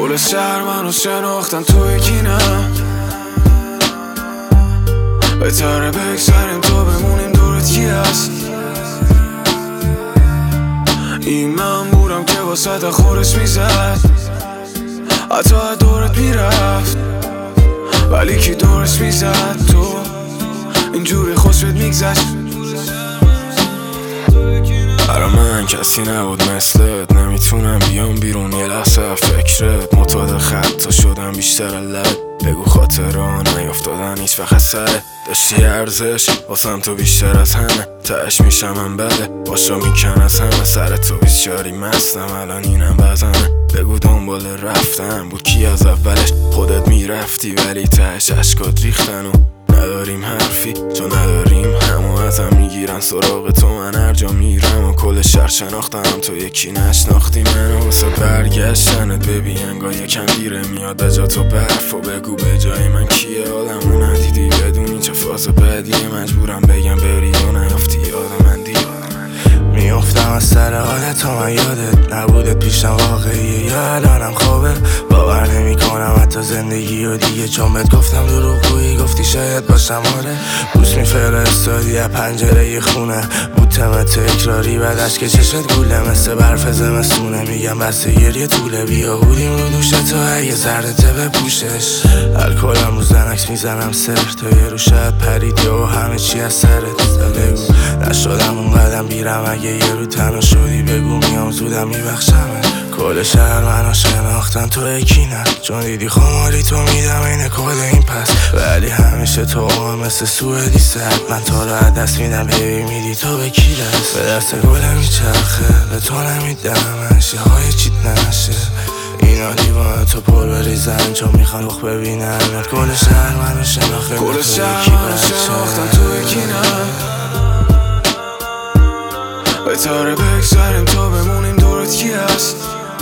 کل شهر منو شناختن تو یکینم. بهتره بگذریم تا بمونیم دورت کی هست. این من بودم که واسه خورش میزد، حتی دورت میرفت ولی کی دورش میزد. تو اینجوری خوشت میگذشت. برا من کسی نبود مثلت، نمیتونم بیام بیرون یه لحظه فکرت. معتاد خطا شدم بیشتر لب، بگو خاطران نیافتادن هیچ وقت سرت. داشتی ارزش واسم تو بیشتر از همه، تهش میشم من بده باشا میکن از همه. سر تو بیشاری مستم الان اینم بزنه. بگو دنبال رفتن بود کی از اولش، خودت میرفتی ولی تهش اشکات ریختن. و نداریم حرفی چون نداریم همو، ازم میگیرن سراغ تو من هر جا میرم. و کل شهر شناختم تو یکی نشناختی منو. واسه برگشتنت ببین انگار یکم دیره میاد بجا تو برف. و بگو به جای من کیه آدمو ندیدی بدونی چه فاز بدیه. مجبورم بگم بری و نیافتی یاد من دیگه. میافتم از سر حالت تا من یادت نبودت پیشم واقعیه یا الانم خوابه. باور نمی کنم حتی زندگی و دیگه، چون بهت گفتم دروغگویی گفتی شاید باشم آره. بوس میفرستادی از پنجره خونه، بوتم تکراری بعدش که چشت گوله مثل برف زمستونه. میگم بس گریه طوله بیا بودیم رو دوشه تو اگه زردته بپوشش. الکلم رو زنکس میزنم سر تا یه رو شاید پرید و همه چی از سرت. بگو نشدم اون قدم بیرم اگه یه رو تنها شدی بگو میام زودم میبخشمه. کل شهر منو شناختن تو یکینم، چون دیدی خمالی تو میدم این کل این پس. ولی همیشه تو هم مثل سوئدی سرد، من تو رو از دست میدم بیبی میدی تو به کی دست. به دست گلم میچرخه به تو نمیدم انشی های چیت نشه. اینا دیوانه تو پر بریزن چون میخوان رخ ببینن. کل شهر منو شناخته کل شهر منو شناختن تو یکینم. بهتره بگذریم تا بمونیم دورت کی هست.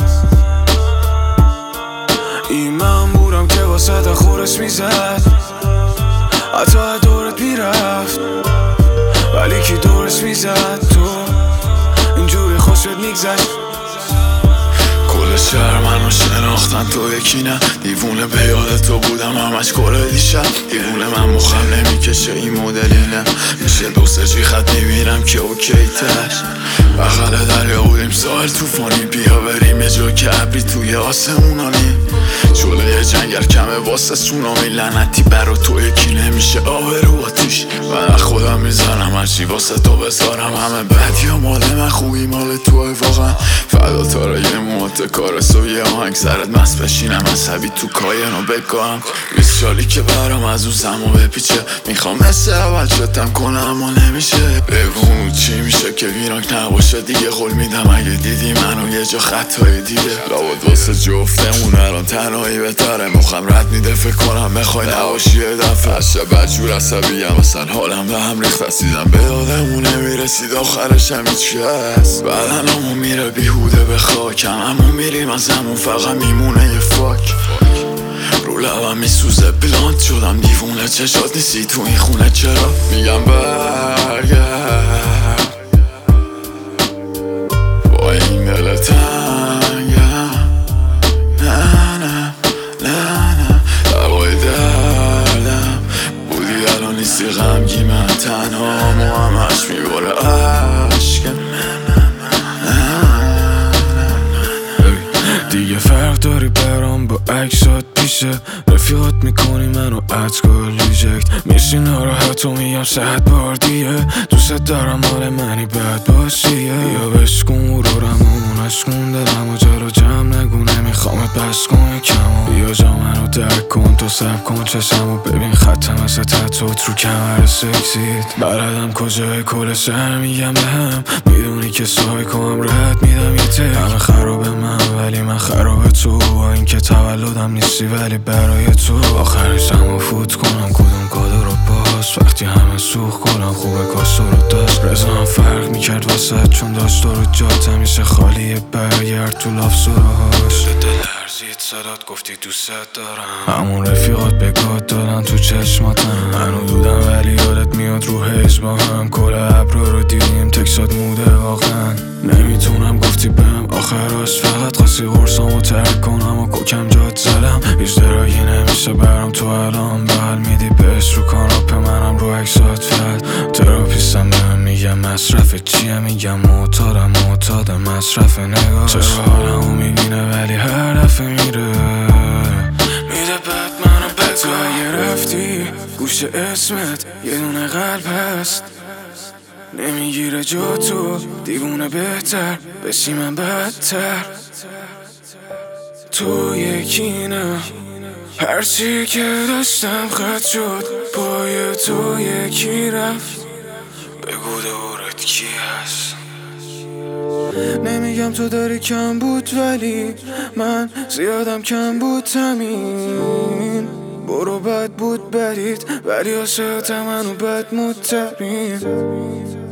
این من بودم که واسه خورش میزد، حتی دورت میرفت ولی کی دورش میزد. تو اینجوری خوشت میگذشت. کل شهر منو شناختن تو یکی نه. دیوونه به یاد تو بودم همش کل دیشب. دیوونه من مخم نمیکشه این مدلی نه. میشه دو سه خط میبینم که اوکی تش. بغل دریا بودیم ساحل توفانی، بیا بریم یه جا که ابری توی آسمونانی. شعله جنگل کمه واسه سونامی، لعنتی برا تو یکی نمیشه آبرو آتیش. من خودم میزنم هرچی واسه تو بذارم، همه بدی ها مال من خوبی مال توی واقعا. فدا تاره یه موت کارسو یه آهنگ سرت مست بشینم عصبی تو کاینو بگم. 20 سالی که برام از اون زمو بپیچه، میخوام مثل اول شتم کنم اما نمیشه. بگو چی میشه که ویرانک نباشه دیگه. قول میدم اگه دیدی منو یه جا خطای دیده. لابد واسه جفتمون الان تنهایی بهتره. مخم رد میده فکر کنم بخوای نباشی یه دفعه. عشق بدجور عصبیم اصلا حالم به هم ریخت. رسیدم به یادمون نمیرسید آخرش هم هیچ کس. بدنمون میره بیهوده به خاکم، همون میریم از همون فقط میمونه یه فاک. رو لبم میسوزه بلاند شدم دیوونه، چشات نیستی تو این خونه چرا. میگم برگرد با این دل تنگم. نه نه نه نه دوای دردم بودی الان نیستی غمگی من تنها مو همش میباره عشقم. دیگه فرق داری برام با عکسات پیشه، رفیقات میکنی منو ادگار ریجکت. میشی ناراحت و میگم 100 بار دیگه دوست دارم مال منی بد باشیه. یا بشکن غرورم و منشکن دلم و جلو جمع نگو نمیخوامت بس کن کمو. بیا جا منو درک کن تو سب کن چشم و ببین خطم مثل تتوت رو کمر سکسید. بلدم کجای کل شهر میگم به هم، میدونی که سایکوام رد میدم یه تک. همه خرابه من ولی من خرابه تو، با این که تولدم نیستی ولی برای تو. آخرش همو فوت کنم کدوم کادو رو باز، وقتی همه سوخ کنم خوبه کاش تو رو داشت. رضا هم فرق میکرد واسه چون داشت تو رو جات همیشه خالیه. برگرد تو لاف سراهاش دل لرزید صدات گفتی دوست دارم. همون رفیقات به گاد دادن تو چشماتم. منو دودم ولی یادت میاد رو هیز با هم. کل ابرا رو دیدیم تکسات موده واقعا. نمیتونم گفتی بهم آخراش، فقط قاسی قرصامو ترک کنم و کوکم به چیه میگم معتاد مصرف نگاه چرا حالمو میبینه ولی هر دفعه میره بد منو به تو اگه رفتی گوش اسمت یه دونه قلب هست نمیگیره جا تو دیوونه بهتر بشی من بدتر تو یکی نه هرچی که داشتم خط شد پای تو یکی رفت بگو دورت کی هست نمیگم تو داری کم بود ولی من زیادم کم بود تمین برو بد بود بدید ولی عاشقتم منو بد مترین